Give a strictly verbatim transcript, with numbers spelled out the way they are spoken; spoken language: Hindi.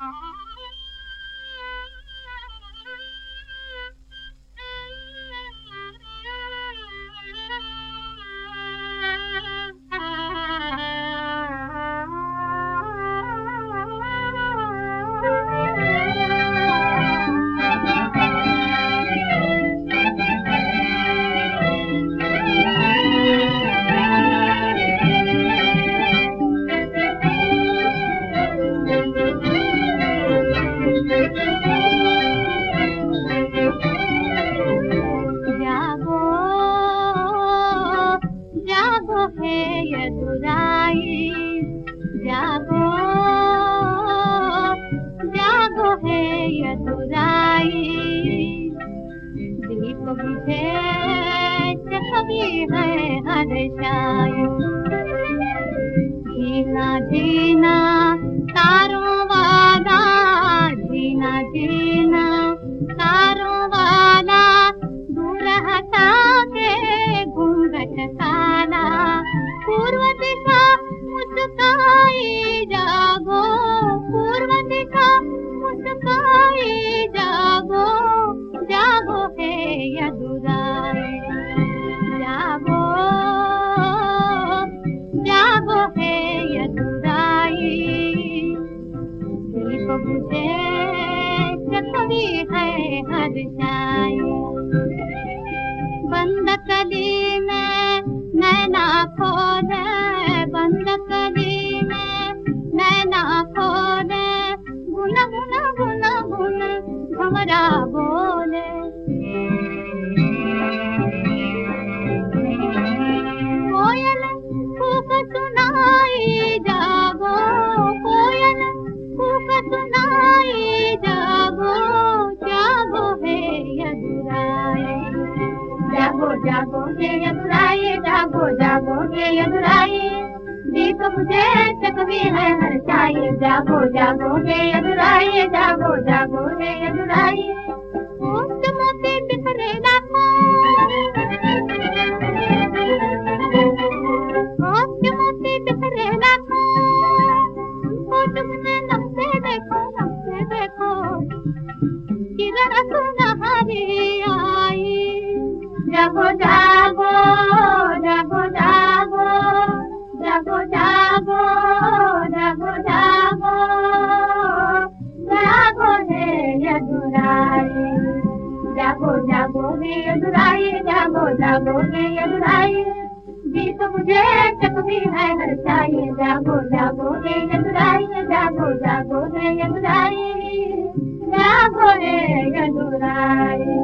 जागो जागो है यदुराई, जागो जागो है यदुराई। दीप बुझे कभी है हर्षाई, जीना जीना तारों वाला, जीना जीना तारों वाला, दूर हटा के घूंघट काला। पूर्व दिशा मुस्काई जागो, पूर्व दिशा मुस्काई जागो, जागो है यदुराई, जागो जागो है यदुराई। दीप बुझे कभी है हर्षाई, बंद कली में नैना खोले, बंद कली में नैना खोले, गुन गुन गुन गुन भंवरा बोले। कोयल कूक सुनाई जागो, कोयल कूक सुनाई जागो, जागो है यदुराई, जागो जागो है यदुराई, जागो जागो है यदुराई। दीप बुझे कभी है हर्षाई, जागो जागो है यदुराई, जागो जागो है यदुराई। मोती मोती बिखरे लाखों, मोती मोती बिखरे लाखों, उनको तुमने नमसे देखो, नमसे देखो, किरण सुनहरी आई। जागो जागो जागो जागो जागो जागो जागो जागो, जागो है यदुराई, जागो जागो है यदुराई, जागो जागो है यदुराई। दीप बुझे कभी है हर्षाई, जागो जागो है यदुराई, जागो जागो है यदुराई, जागो है यदुराई।